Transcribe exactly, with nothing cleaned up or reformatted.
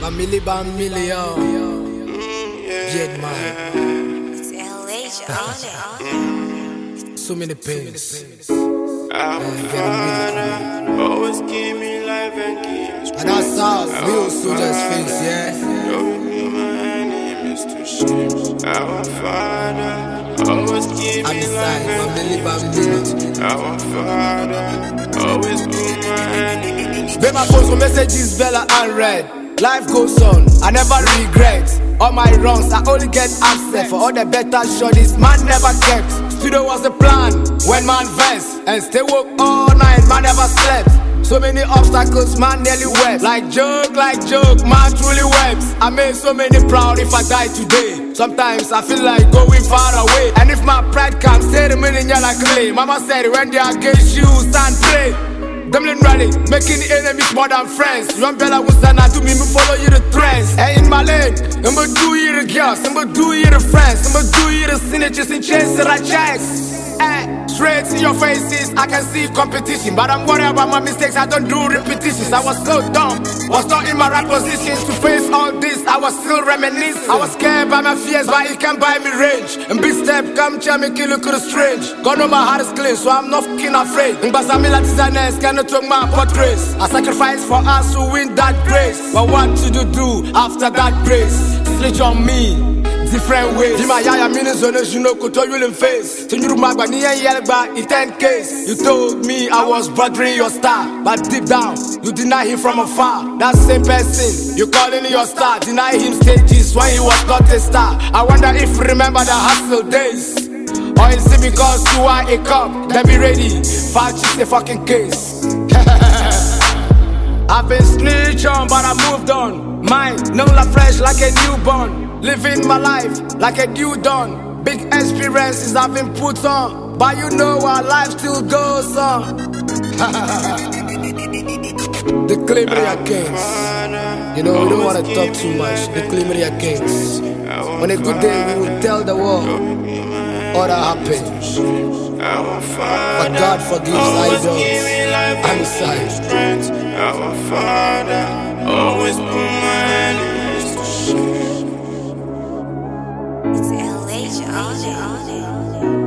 Family by million. Jet man. It's L H on it. So many pains. Our Father, always give me life and give us And that's how real soldiers face, yeah. Don't be my enemies to shame. Our Father, always give I'm me inside, life family and by give million. Our Father, always be my enemies. Be my post messages, Bella unread. Life goes on, I never regret. All my wrongs, I only get upset. For all the better shorties, man never kept. Studio was the plan, when man vests. And stay woke all night, man never slept. So many obstacles, man nearly wept. Like joke, like joke, man truly wept. I made so many proud if I die today. Sometimes I feel like going far away. And if my pride comes, say the meaning you like clay. Mama said when they are against you, stand play. Dumbling ready, making enemies more than friends. You want Bella Wusana to me, me follow you the trends. Hey, in my lane, I'ma do you the girls, I'ma do you the friends, I'ma do you the snitches and chase the checks. Hey, straight in your faces, I can see competition. But I'm worried about my mistakes, I don't do repetitions. I was so dumb, was not in my right position to face all this. I was still reminiscing. I was scared by my fears, but it can't buy me range. And big step, come cheer me, kill look strange. God know my heart is clean, so I'm not fucking afraid. And Basamila designers cannot talk my portraits. I sacrifice for us to win that grace. But what did you do after that grace? Switch on me. Different ways. You my yaya meanings on us, you know, could tell you in face. So you magba ni yell back in ten case. You told me I was bothering your star, but deep down, you deny him from afar. That same person, you calling your star, deny him stages when he was not a star. I wonder if you remember the hustle days. Or is it because you are a cop? Then be ready, fight is a fucking case. I've been snitch on, but I moved on. Mine, no la fresh like a newborn. Living my life like a new dawn. Big experiences I've been put on, but you know our life still goes on. The claim they are kings. You know, we don't want to talk too much. The claim they are kings. On a good day, we will tell the world all that happened. But God forgives idols and His side. Our Father, always put my enemies to shame. It's L H on it.